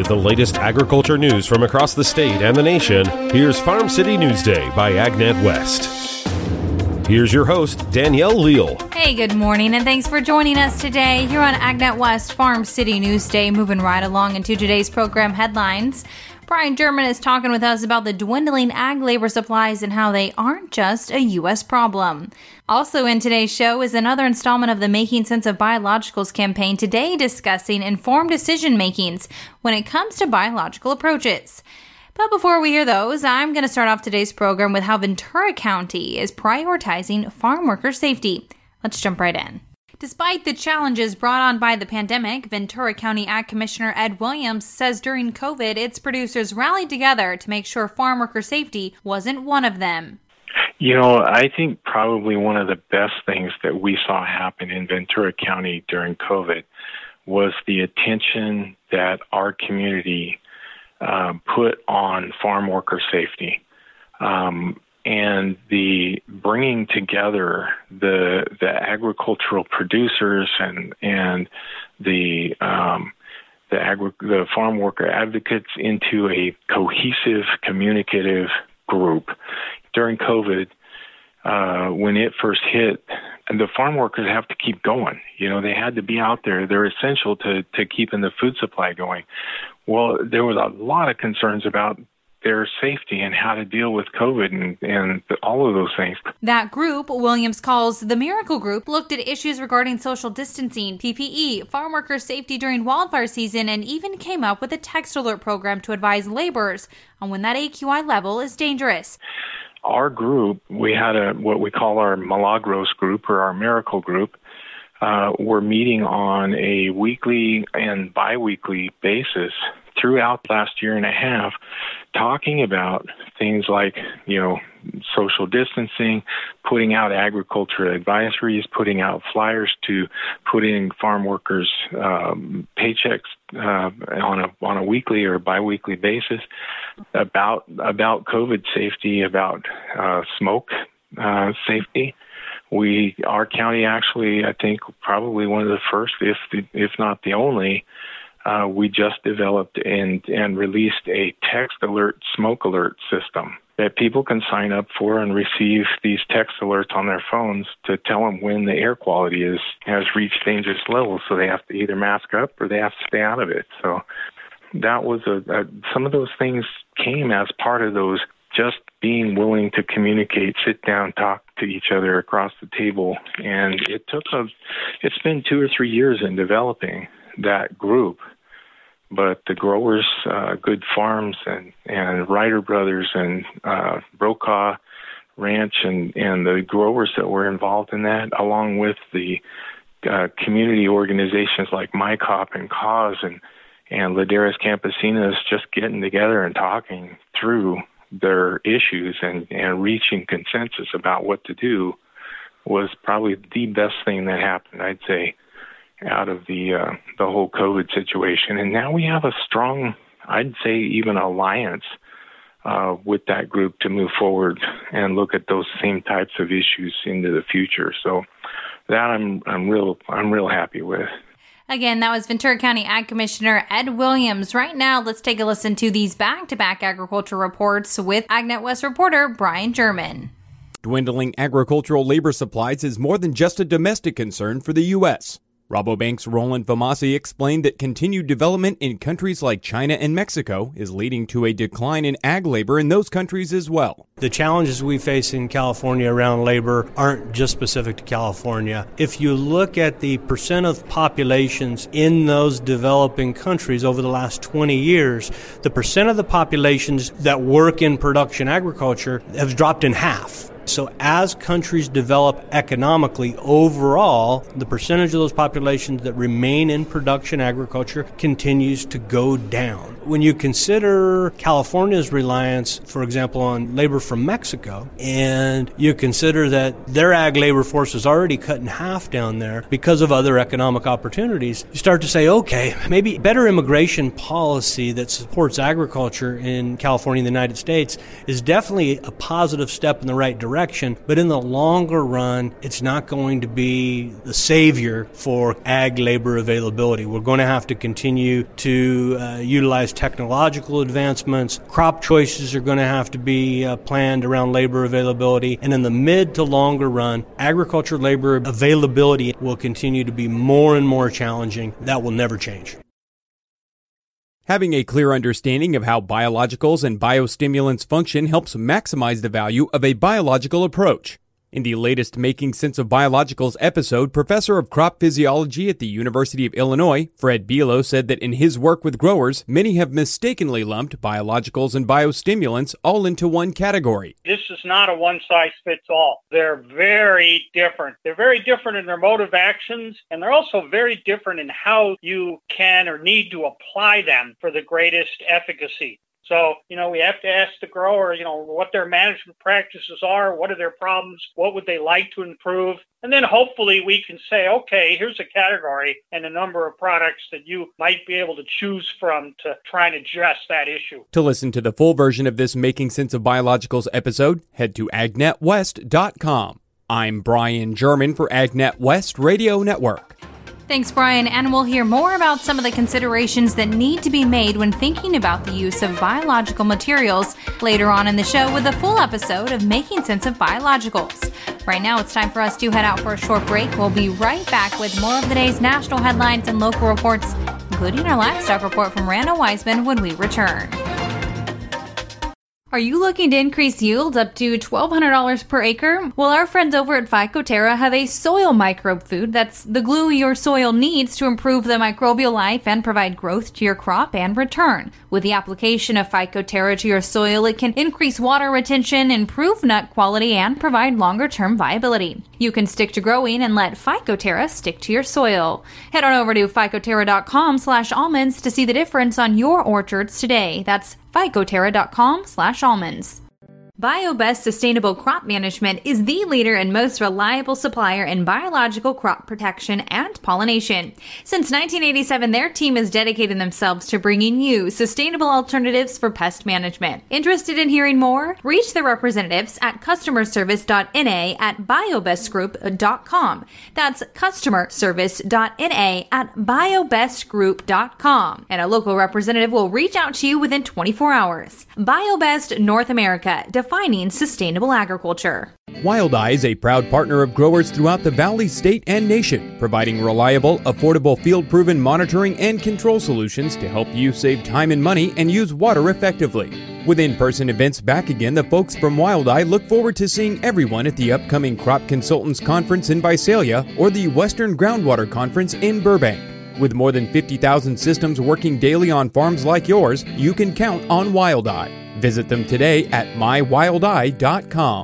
the latest agriculture news from across the state and the nation, here's Farm City Newsday by AgNet West. Here's your host, Danielle Leal. Hey, good morning, and thanks for joining us today here on AgNet West Farm City Newsday. Moving right along into today's program headlines. Brian German is talking with us about the dwindling ag labor supplies and how they aren't just a U.S. problem. Also in today's show is another installment of the Making Sense of Biologicals campaign, today discussing informed decision makings when it comes to biological approaches. But before we hear those, I'm going to start off today's program with how Ventura County is prioritizing farm worker safety. Let's jump right in. Despite the challenges brought on by the pandemic, Ventura County Ag Commissioner Ed Williams says during COVID, its producers rallied together to make sure farm worker safety wasn't one of them. You know, I think probably one of the best things that we saw happen in Ventura County during COVID was the attention that our community put on farm worker safety. And the bringing together the agricultural producers and the farm worker advocates into a cohesive, communicative group. During COVID, when it first hit, the farm workers have to keep going. You know, they had to be out there. They're essential to keeping the food supply going. Well, there was a lot of concerns about their safety and how to deal with COVID and all of those things. That group, Williams calls the Miracle Group, looked at issues regarding social distancing, PPE, farm worker safety during wildfire season, and even came up with a text alert program to advise laborers on when that AQI level is dangerous. Our group, we had what we call our Milagros group or our Miracle Group. We're meeting on a weekly and biweekly basis throughout the last year and a half, talking about things like, you know, social distancing, putting out agriculture advisories, putting out flyers to put in farm workers' paychecks on a weekly or biweekly basis about COVID safety, about smoke safety. Our county actually, I think, probably one of the first, if not the only. We just developed and released a text alert, smoke alert system that people can sign up for and receive these text alerts on their phones to tell them when the air quality has reached dangerous levels. So they have to either mask up or they have to stay out of it. So that was some of those things came as part of those just being willing to communicate, sit down, talk to each other across the table. And it's been 2 or 3 years in developing that group, but the growers, Good Farms and Ryder Brothers and Brokaw Ranch and the growers that were involved in that, along with the community organizations like MyCop and Cause and Ladera's Campesinas, just getting together and talking through their issues and reaching consensus about what to do was probably the best thing that happened, I'd say, out of the whole COVID situation. And now we have a strong, I'd say even alliance with that group to move forward and look at those same types of issues into the future. So that I'm real happy with. Again, that was Ventura County Ag Commissioner Ed Williams. Right now, let's take a listen to these back-to-back agriculture reports with AgNet West reporter Brian German. Dwindling agricultural labor supplies is more than just a domestic concern for the U.S. Rabobank's Roland Famasi explained that continued development in countries like China and Mexico is leading to a decline in ag labor in those countries as well. The challenges we face in California around labor aren't just specific to California. If you look at the percent of populations in those developing countries over the last 20 years, the percent of the populations that work in production agriculture has dropped in half. So as countries develop economically, overall, the percentage of those populations that remain in production agriculture continues to go down. When you consider California's reliance, for example, on labor from Mexico, and you consider that their ag labor force is already cut in half down there because of other economic opportunities, you start to say, okay, maybe better immigration policy that supports agriculture in California and the United States is definitely a positive step in the right direction. direction, but in the longer run, it's not going to be the savior for ag labor availability. We're going to have to continue to utilize technological advancements. Crop choices are going to have to be planned around labor availability. And in the mid to longer run, agriculture labor availability will continue to be more and more challenging. That will never change. Having a clear understanding of how biologicals and biostimulants function helps maximize the value of a biological approach. In the latest Making Sense of Biologicals episode, Professor of Crop Physiology at the University of Illinois, Fred Bilo, said that in his work with growers, many have mistakenly lumped biologicals and biostimulants all into one category. This is not a one-size-fits-all. They're very different. They're very different in their mode of actions, and they're also very different in how you can or need to apply them for the greatest efficacy. So, we have to ask the grower, what their management practices are, what are their problems, what would they like to improve, and then hopefully we can say, okay, here's a category and a number of products that you might be able to choose from to try and address that issue. To listen to the full version of this Making Sense of Biologicals episode, head to agnetwest.com. I'm Brian German for AgNet West Radio Network. Thanks, Brian, and we'll hear more about some of the considerations that need to be made when thinking about the use of biological materials later on in the show with a full episode of Making Sense of Biologicals. Right now, it's time for us to head out for a short break. We'll be right back with more of the day's national headlines and local reports, including our livestock report from Randall Wiseman when we return. Are you looking to increase yields up to $1,200 per acre? Well, our friends over at Phycoterra have a soil microbe food that's the glue your soil needs to improve the microbial life and provide growth to your crop and return. With the application of Phycoterra to your soil, it can increase water retention, improve nut quality, and provide longer-term viability. You can stick to growing and let Phycoterra stick to your soil. Head on over to phycoterra.com/almonds to see the difference on your orchards today. That's phycoterra.com/almonds. BioBest Sustainable Crop Management is the leader and most reliable supplier in biological crop protection and pollination. Since 1987, their team has dedicated themselves to bringing you sustainable alternatives for pest management. Interested in hearing more? Reach their representatives at customerservice.na@biobestgroup.com. That's customerservice.na@biobestgroup.com. And a local representative will reach out to you within 24 hours. BioBest North America, defining sustainable agriculture. Wildeye is a proud partner of growers throughout the Valley, state, and nation, providing reliable, affordable, field-proven monitoring and control solutions to help you save time and money and use water effectively. With in-person events back again, the folks from Wildeye look forward to seeing everyone at the upcoming Crop Consultants Conference in Visalia or the Western Groundwater Conference in Burbank. With more than 50,000 systems working daily on farms like yours, you can count on Wildeye. Visit them today at mywildeye.com.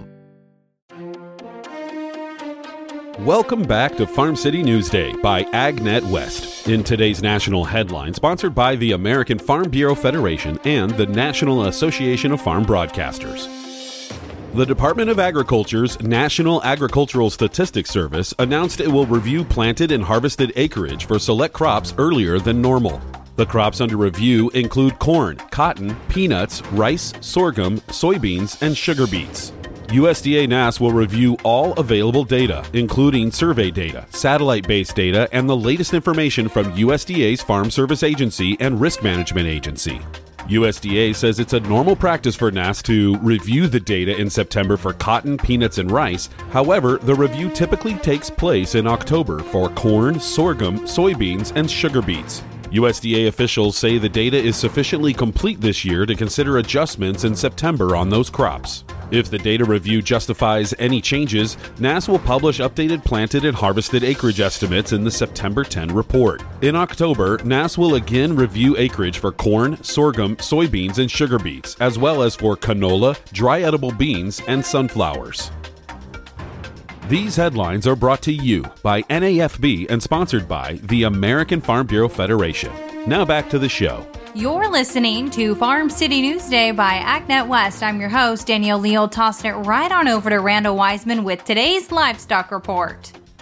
Welcome back to Farm City Newsday by AgNet West. In today's national headline, sponsored by the American Farm Bureau Federation and the National Association of Farm Broadcasters. The Department of Agriculture's National Agricultural Statistics Service announced it will review planted and harvested acreage for select crops earlier than normal. The crops under review include corn, cotton, peanuts, rice, sorghum, soybeans, and sugar beets. USDA NASS will review all available data, including survey data, satellite-based data, and the latest information from USDA's Farm Service Agency and Risk Management Agency. USDA says it's a normal practice for NASS to review the data in September for cotton, peanuts, and rice. However, the review typically takes place in October for corn, sorghum, soybeans, and sugar beets. USDA officials say the data is sufficiently complete this year to consider adjustments in September on those crops. If the data review justifies any changes, NASS will publish updated planted and harvested acreage estimates in the September 10 report. In October, NASS will again review acreage for corn, sorghum, soybeans, and sugar beets, as well as for canola, dry edible beans, and sunflowers. These headlines are brought to you by NAFB and sponsored by the American Farm Bureau Federation. Now back to the show. You're listening to Farm City Newsday by AgNet West. I'm your host, Danielle Leal, tossing it right on over to Randall Wiseman with today's livestock report.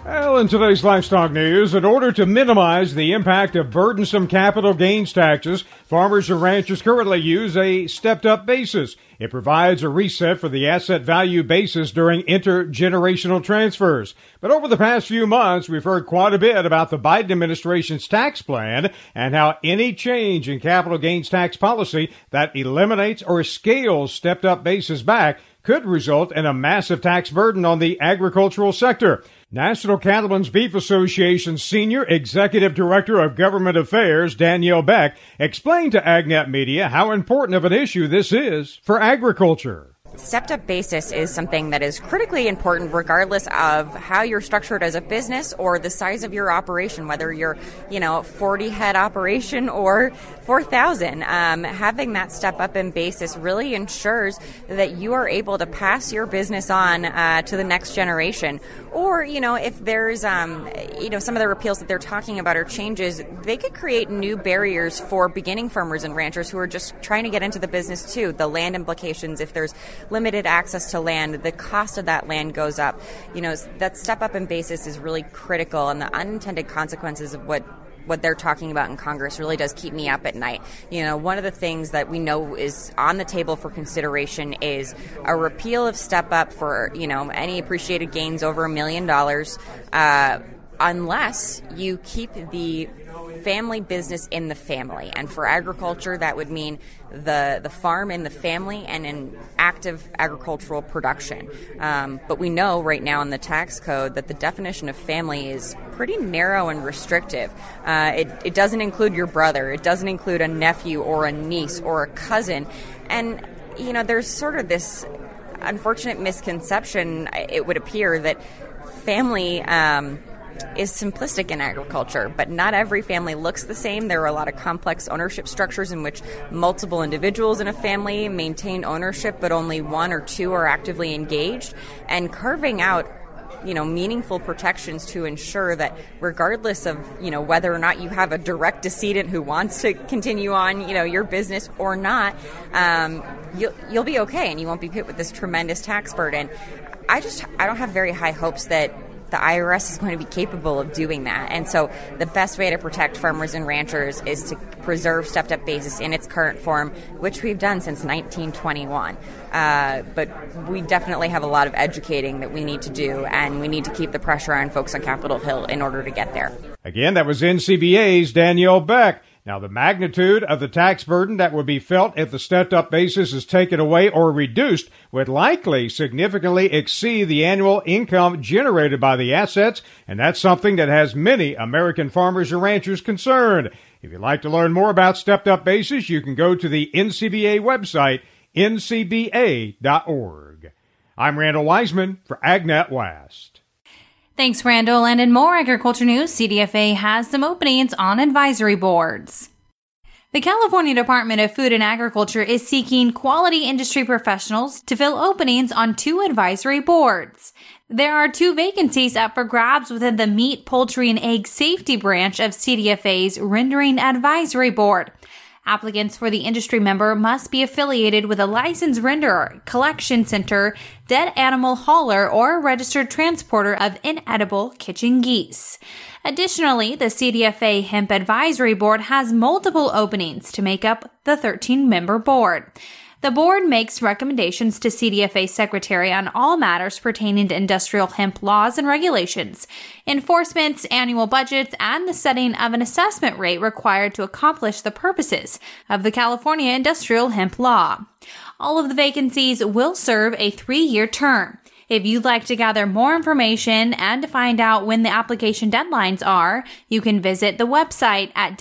Well, in today's livestock news, in order to minimize the impact of burdensome capital gains taxes, farmers and ranchers currently use a stepped-up basis. It provides a reset for the asset value basis during intergenerational transfers. But over the past few months, we've heard quite a bit about the Biden administration's tax plan and how any change in capital gains tax policy that eliminates or scales stepped-up basis back could result in a massive tax burden on the agricultural sector. National Cattlemen's Beef Association Senior Executive Director of Government Affairs, Danielle Beck, explained to AgNet Media how important of an issue this is for agriculture. Stepped-up basis is something that is critically important regardless of how you're structured as a business or the size of your operation, whether you're, 40-head operation or 4,000. Having that step-up in basis really ensures that you are able to pass your business on to the next generation. Or, if there's, some of the repeals that they're talking about or changes, they could create new barriers for beginning farmers and ranchers who are just trying to get into the business too. The land implications, if there's limited access to land, the cost of that land goes up. That step up in basis is really critical, and the unintended consequences of what they're talking about in Congress really does keep me up at night. One of the things that we know is on the table for consideration is a repeal of step up for, any appreciated gains over $1 million, unless you keep the family business in the family. And for agriculture, that would mean the farm in the family and in active agricultural production. But we know right now in the tax code that the definition of family is pretty narrow and restrictive. It doesn't include your brother. It doesn't include a nephew or a niece or a cousin. And, there's sort of this unfortunate misconception, it would appear, that family is simplistic in agriculture, but not every family looks the same. There are a lot of complex ownership structures in which multiple individuals in a family maintain ownership, but only one or two are actively engaged. And carving out meaningful protections to ensure that regardless of, whether or not you have a direct decedent who wants to continue on, your business or not, you'll be okay and you won't be hit with this tremendous tax burden. I don't have very high hopes that the IRS is going to be capable of doing that. And so the best way to protect farmers and ranchers is to preserve stepped-up basis in its current form, which we've done since 1921. But we definitely have a lot of educating that we need to do, and we need to keep the pressure on folks on Capitol Hill in order to get there. Again, that was NCBA's Danielle Beck. Now, the magnitude of the tax burden that would be felt if the stepped-up basis is taken away or reduced would likely significantly exceed the annual income generated by the assets, and that's something that has many American farmers and ranchers concerned. If you'd like to learn more about stepped-up basis, you can go to the NCBA website, ncba.org. I'm Randall Wiseman for AgNet West. Thanks, Randall. And in more agriculture news, CDFA has some openings on advisory boards. The California Department of Food and Agriculture is seeking quality industry professionals to fill openings on 2 advisory boards. There are 2 vacancies up for grabs within the Meat, Poultry, and Egg Safety branch of CDFA's Rendering Advisory Board. Applicants for the industry member must be affiliated with a licensed renderer, collection center, dead animal hauler, or registered transporter of inedible kitchen geese. Additionally, the CDFA Hemp Advisory Board has multiple openings to make up the 13-member board. The board makes recommendations to CDFA Secretary on all matters pertaining to industrial hemp laws and regulations, enforcements, annual budgets, and the setting of an assessment rate required to accomplish the purposes of the California Industrial Hemp Law. All of the vacancies will serve a 3-year term. If you'd like to gather more information and to find out when the application deadlines are, you can visit the website at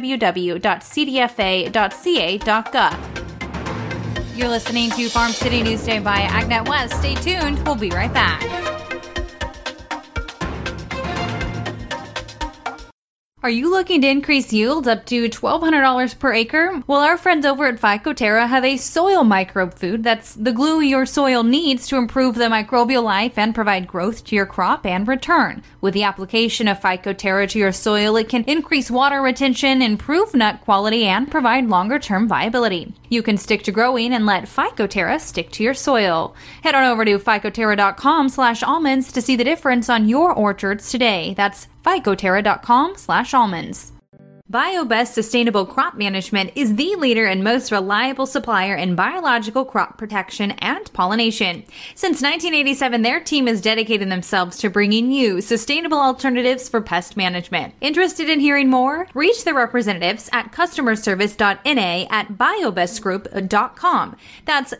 www.cdfa.ca.gov. You're listening to Farm City Newsday by AgNet West. Stay tuned. We'll be right back. Are you looking to increase yields up to $1,200 per acre? Well, our friends over at Phycoterra have a soil microbe food that's the glue your soil needs to improve the microbial life and provide growth to your crop and return. With the application of Phycoterra to your soil, it can increase water retention, improve nut quality, and provide longer-term viability. You can stick to growing and let Phycoterra stick to your soil. Head on over to phycoterra.com/almonds to see the difference on your orchards today. That's phycoterra.com/almonds. BioBest Sustainable Crop Management is the leader and most reliable supplier in biological crop protection and pollination. Since 1987, their team has dedicated themselves to bringing you sustainable alternatives for pest management. Interested in hearing more? Reach their representatives at customerservice.na@biobestgroup.com. That's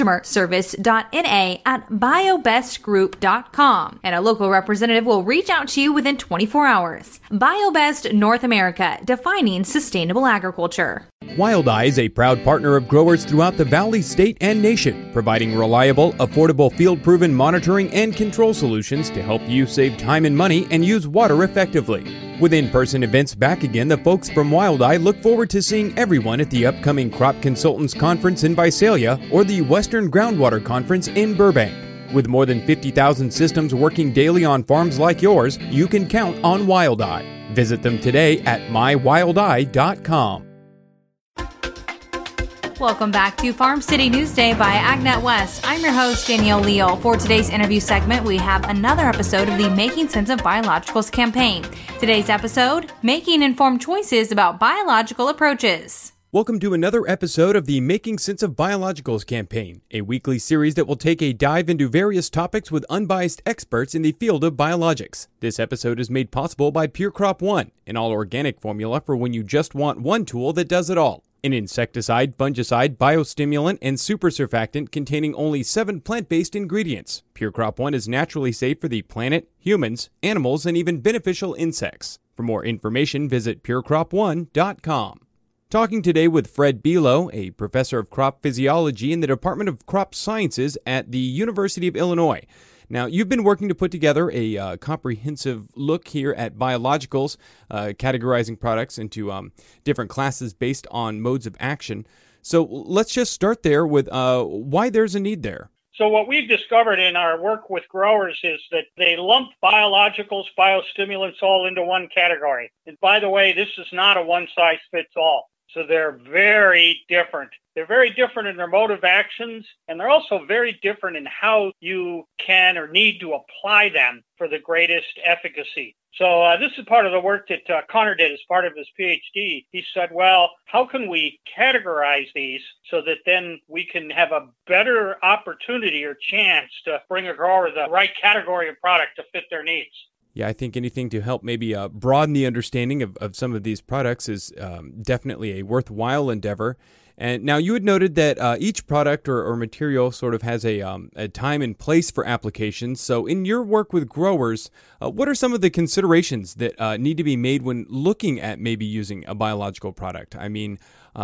customerservice.na@biobestgroup.com. And a local representative will reach out to you within 24 hours. BioBest North America, defining sustainable agriculture. Wildeye is a proud partner of growers throughout the Valley, state, and nation, providing reliable, affordable, field-proven monitoring and control solutions to help you save time and money and use water effectively. With in-person events back again, the folks from Wildeye look forward to seeing everyone at the upcoming Crop Consultants Conference in Visalia or the Western Groundwater Conference in Burbank. With more than 50,000 systems working daily on farms like yours, you can count on Wildeye. Visit them today at mywildeye.com. Welcome back to Farm City Newsday by AgNet West. I'm your host, Danielle Leal. For today's interview segment, we have another episode of the Making Sense of Biologicals campaign. Today's episode, making informed choices about biological approaches. Welcome to another episode of the Making Sense of Biologicals campaign, a weekly series that will take a dive into various topics with unbiased experts in the field of biologics. This episode is made possible by Pure Crop One, an all-organic formula for when you just want one tool that does it all. An insecticide, fungicide, biostimulant, and super surfactant containing only 7 plant-based ingredients. Pure Crop One is naturally safe for the planet, humans, animals, and even beneficial insects. For more information, visit purecrop1.com. Talking today with Fred Bilo, a professor of crop physiology in the Department of Crop Sciences at the University of Illinois. Now, you've been working to put together a comprehensive look here at biologicals, categorizing products into different classes based on modes of action. So let's just start there with why there's a need there. So what we've discovered in our work with growers is that they lump biologicals, biostimulants all into one category. And by the way, this is not a one-size-fits-all. So they're very different. They're very different in their mode of actions, and they're also very different in how you can or need to apply them for the greatest efficacy. So this is part of the work that Connor did as part of his PhD. He said, well, how can we categorize these so that then we can have a better opportunity or chance to bring a grower the right category of product to fit their needs? Yeah, I think anything to help maybe broaden the understanding of some of these products is definitely a worthwhile endeavor. And now you had noted that each product or material sort of has a time and place for applications. So in your work with growers, what are some of the considerations that need to be made when looking at maybe using a biological product? I mean,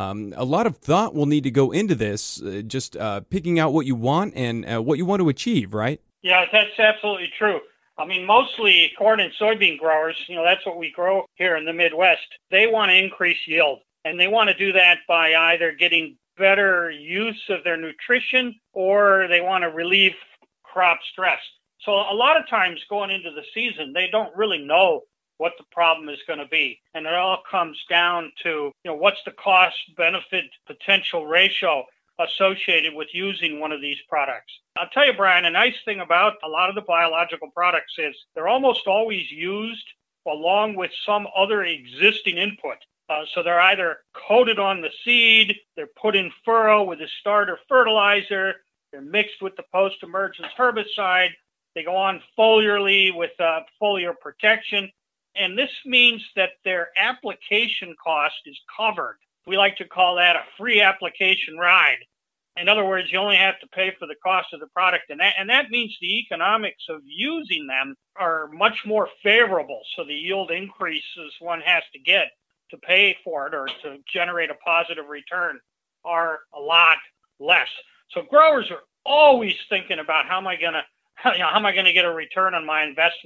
a lot of thought will need to go into this, just picking out what you want and what you want to achieve, right? Yeah, that's absolutely true. I mean, mostly corn and soybean growers, that's what we grow here in the Midwest. They want to increase yield, and they want to do that by either getting better use of their nutrition or they want to relieve crop stress. So a lot of times going into the season, they don't really know what the problem is going to be. And it all comes down to, what's the cost-benefit potential ratio associated with using one of these products. I'll tell you, Brian, a nice thing about a lot of the biological products is they're almost always used along with some other existing input. So they're either coated on the seed, they're put in furrow with a starter fertilizer, they're mixed with the post-emergence herbicide, they go on foliarly with foliar protection, and this means that their application cost is covered. We like to call that a free application ride. In other words, you only have to pay for the cost of the product, and that means the economics of using them are much more favorable. So the yield increases one has to get to pay for it or to generate a positive return are a lot less. So growers are always thinking about how am I going to get a return on my investment.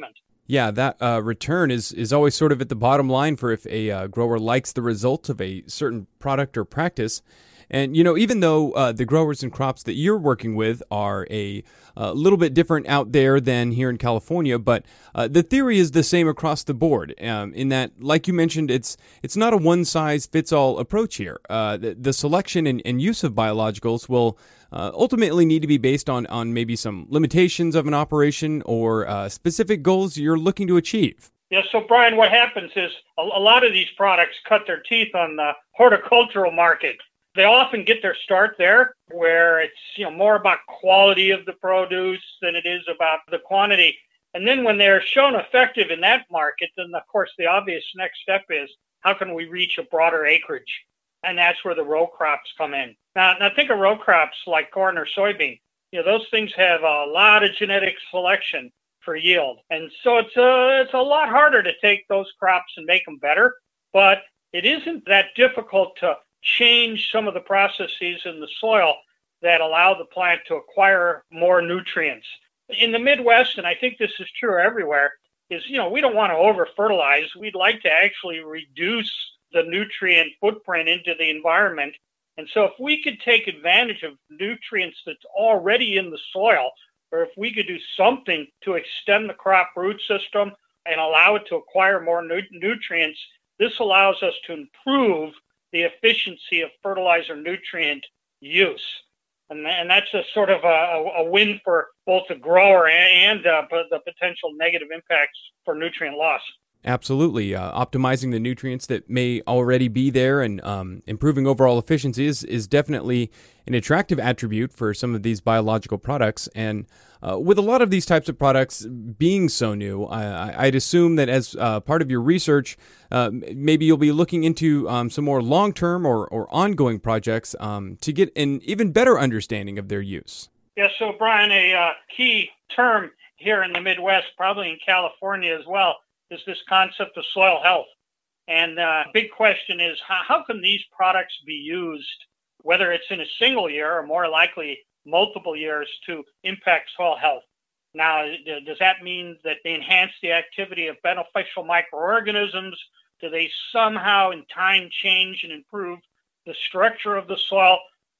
Yeah, that return is always sort of at the bottom line for if a grower likes the result of a certain product or practice. And, even though the growers and crops that you're working with are a little bit different out there than here in California, but the theory is the same across the board in that, like you mentioned, it's not a one-size-fits-all approach here. The selection and use of biologicals will ultimately need to be based on maybe some limitations of an operation or specific goals you're looking to achieve. Yeah, so Brian, what happens is a lot of these products cut their teeth on the horticultural market. They often get their start there, where it's more about quality of the produce than it is about the quantity. And then when they're shown effective in that market, then of course the obvious next step is how can we reach a broader acreage? And that's where the row crops come in. Now think of row crops like corn or soybean. Those things have a lot of genetic selection for yield, and so it's a lot harder to take those crops and make them better. But it isn't that difficult to change some of the processes in the soil that allow the plant to acquire more nutrients. In the Midwest, and I think this is true everywhere, is, we don't want to over-fertilize. We'd like to actually reduce the nutrient footprint into the environment. And so if we could take advantage of nutrients that's already in the soil, or if we could do something to extend the crop root system and allow it to acquire more nutrients, this allows us to improve the efficiency of fertilizer nutrient use. And that's a sort of a win for both the grower and the potential negative impacts for nutrient loss. Absolutely. Optimizing the nutrients that may already be there and improving overall efficiency is definitely an attractive attribute for some of these biological products. And with a lot of these types of products being so new, I'd assume that as part of your research, maybe you'll be looking into some more long-term or ongoing projects to get an even better understanding of their use. Yeah, so Brian, a key term here in the Midwest, probably in California as well, is this concept of soil health. And the big question is, how can these products be used, whether it's in a single year or more likely multiple years, to impact soil health? Now, does that mean that they enhance the activity of beneficial microorganisms? Do they somehow in time change and improve the structure of the soil?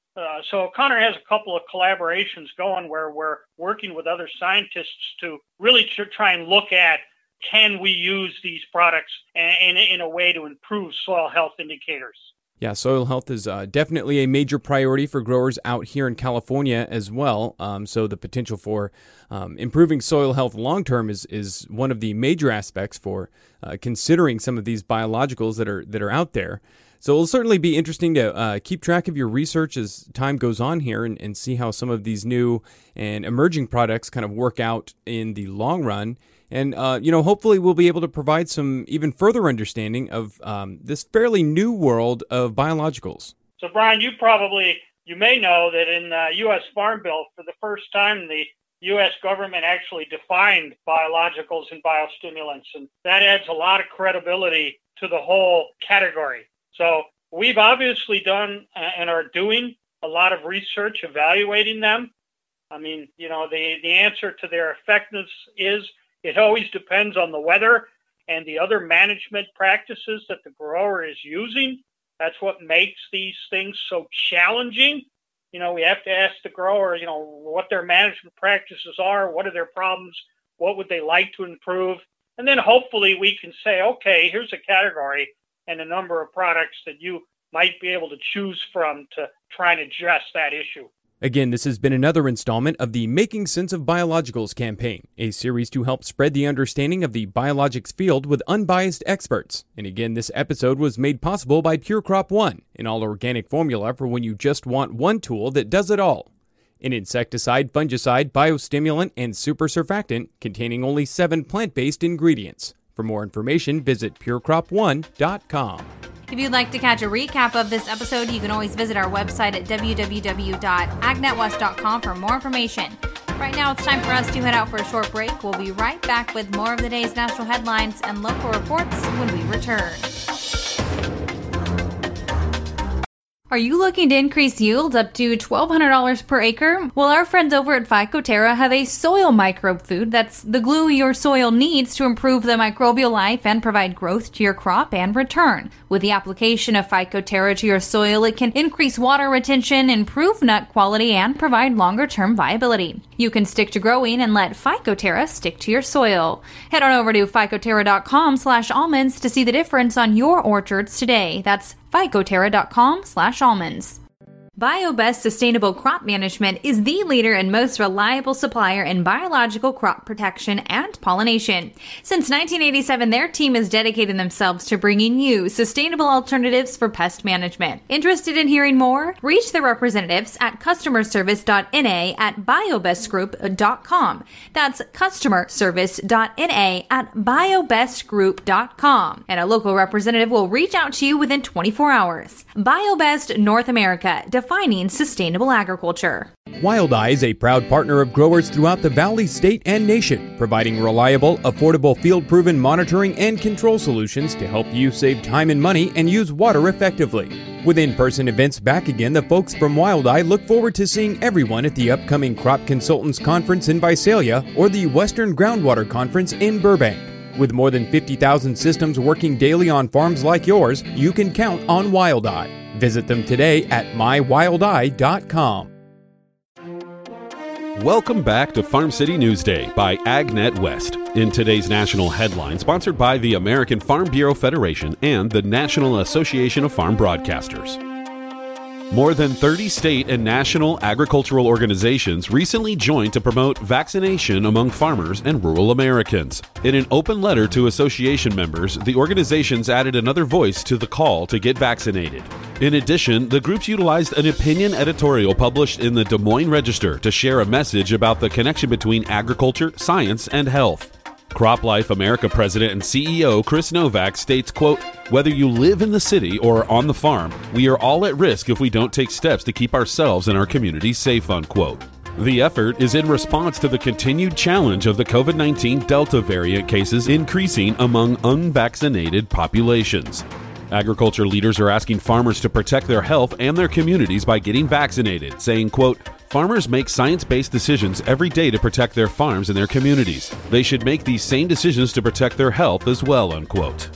So O'Connor has a couple of collaborations going where we're working with other scientists to really try and look at, can we use these products in a way to improve soil health indicators? Yeah, soil health is definitely a major priority for growers out here in California as well. So the potential for improving soil health long-term is one of the major aspects for considering some of these biologicals that are out there. So it'll certainly be interesting to keep track of your research as time goes on here and see how some of these new and emerging products kind of work out in the long run. And, hopefully we'll be able to provide some even further understanding of this fairly new world of biologicals. So, Brian, you may know that in the U.S. Farm Bill, for the first time, the U.S. government actually defined biologicals and biostimulants, and that adds a lot of credibility to the whole category. So we've obviously done and are doing a lot of research evaluating them. I mean, the answer to their effectiveness is it always depends on the weather and the other management practices that the grower is using. That's what makes these things so challenging. We have to ask the grower, what their management practices are, what are their problems, what would they like to improve? And then hopefully we can say, okay, here's a category and a number of products that you might be able to choose from to try and address that issue. Again, this has been another installment of the Making Sense of Biologicals campaign, a series to help spread the understanding of the biologics field with unbiased experts. And again, this episode was made possible by Pure Crop One, an all-organic formula for when you just want one tool that does it all. An insecticide, fungicide, biostimulant, and super surfactant containing only 7 plant-based ingredients. For more information, visit purecrop1.com. If you'd like to catch a recap of this episode, you can always visit our website at www.agnetwest.com for more information. Right now, it's time for us to head out for a short break. We'll be right back with more of the day's national headlines and local reports when we return. Are you looking to increase yields up to $1,200 per acre? Well, our friends over at Phycoterra have a soil microbe food that's the glue your soil needs to improve the microbial life and provide growth to your crop and return. With the application of Phycoterra to your soil, it can increase water retention, improve nut quality, and provide longer-term viability. You can stick to growing and let Phycoterra stick to your soil. Head on over to phycoterra.com/almonds to see the difference on your orchards today. That's phycoterra.com/almonds. BioBest Sustainable Crop Management is the leader and most reliable supplier in biological crop protection and pollination. Since 1987, their team has dedicated themselves to bringing you sustainable alternatives for pest management. Interested in hearing more? Reach their representatives at customerservice.na@biobestgroup.com. That's customerservice.na@biobestgroup.com. And a local representative will reach out to you within 24 hours. BioBest North America, defining sustainable agriculture. Wildeye is a proud partner of growers throughout the Valley, state, and nation, providing reliable, affordable, field-proven monitoring and control solutions to help you save time and money and use water effectively. With in-person events back again, the folks from Wildeye look forward to seeing everyone at the upcoming Crop Consultants Conference in Visalia or the Western Groundwater Conference in Burbank. With more than 50,000 systems working daily on farms like yours, you can count on Wildeye. Visit them today at mywildeye.com. Welcome back to Farm City Newsday by AgNet West. In today's national headline, sponsored by the American Farm Bureau Federation and the National Association of Farm Broadcasters. More than 30 state and national agricultural organizations recently joined to promote vaccination among farmers and rural Americans. In an open letter to association members, the organizations added another voice to the call to get vaccinated. In addition, the groups utilized an opinion editorial published in the Des Moines Register to share a message about the connection between agriculture, science, and health. CropLife America President and CEO Chris Novak states, quote, "Whether you live in the city or on the farm, we are all at risk if we don't take steps to keep ourselves and our communities safe," unquote. The effort is in response to the continued challenge of the COVID-19 Delta variant cases increasing among unvaccinated populations. Agriculture leaders are asking farmers to protect their health and their communities by getting vaccinated, saying, quote, "Farmers make science-based decisions every day to protect their farms and their communities. They should make these same decisions to protect their health as well," unquote.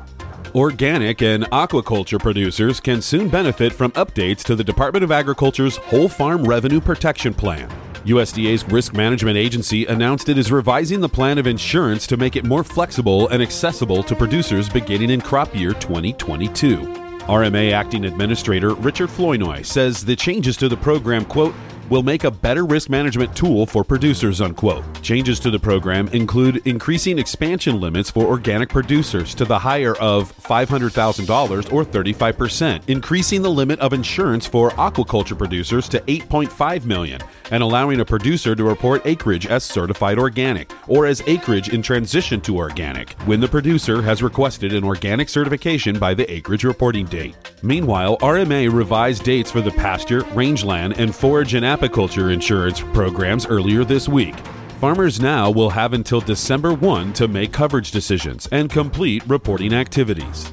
Organic and aquaculture producers can soon benefit from updates to the Department of Agriculture's Whole Farm Revenue Protection Plan. USDA's Risk Management Agency announced it is revising the plan of insurance to make it more flexible and accessible to producers beginning in crop year 2022. RMA Acting Administrator Richard Flournoy says the changes to the program, quote, "will make a better risk management tool for producers," unquote. Changes to the program include increasing expansion limits for organic producers to the higher of $500,000 or 35%, increasing the limit of insurance for aquaculture producers to $8.5 million, and allowing a producer to report acreage as certified organic or as acreage in transition to organic when the producer has requested an organic certification by the acreage reporting date. Meanwhile, RMA revised dates for the pasture, rangeland, and forage and apiculture insurance programs earlier this week. Farmers now will have until December 1 to make coverage decisions and complete reporting activities.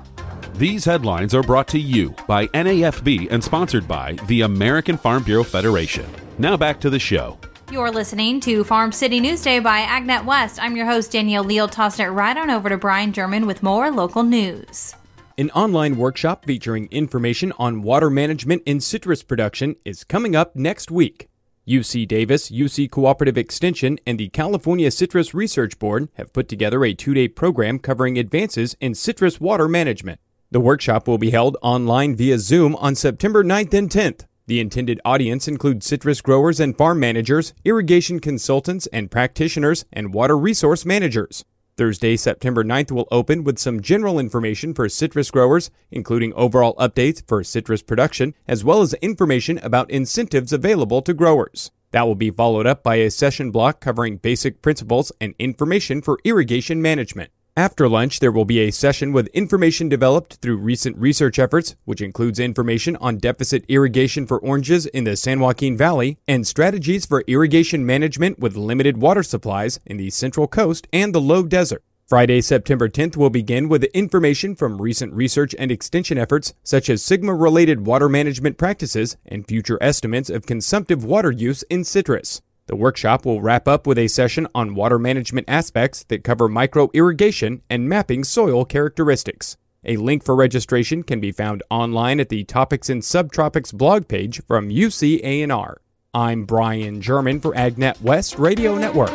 These headlines are brought to you by NAFB and sponsored by the American Farm Bureau Federation. Now back to the show. You're listening to Farm City Newsday by AgNet West. I'm your host, Danielle Leal. Tossing it right on over to Brian German with more local news. An online workshop featuring information on water management in citrus production is coming up next week. UC Davis, UC Cooperative Extension, and the California Citrus Research Board have put together a 2-day program covering advances in citrus water management. The workshop will be held online via Zoom on September 9th and 10th. The intended audience includes citrus growers and farm managers, irrigation consultants and practitioners, and water resource managers. Thursday, September 9th will open with some general information for citrus growers, including overall updates for citrus production, as well as information about incentives available to growers. That will be followed up by a session block covering basic principles and information for irrigation management. After lunch, there will be a session with information developed through recent research efforts, which includes information on deficit irrigation for oranges in the San Joaquin Valley and strategies for irrigation management with limited water supplies in the Central Coast and the Low Desert. Friday, September 10th will begin with information from recent research and extension efforts such as SGMA-related water management practices and future estimates of consumptive water use in citrus. The workshop will wrap up with a session on water management aspects that cover micro-irrigation and mapping soil characteristics. A link for registration can be found online at the Topics in Subtropics blog page from UC A&R. I'm Brian German for AgNet West Radio Network.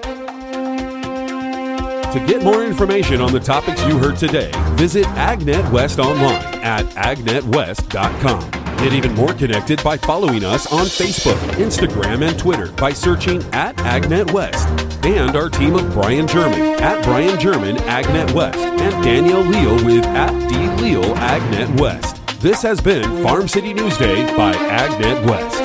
To get more information on the topics you heard today, visit AgNet West online at agnetwest.com. Get even more connected by following us on Facebook, Instagram, and Twitter by searching at AgNet West. And our team of Brian German at Brian German AgNet West and Danielle Leal with at D Leal AgNet West. This has been Farm City Newsday by AgNet West.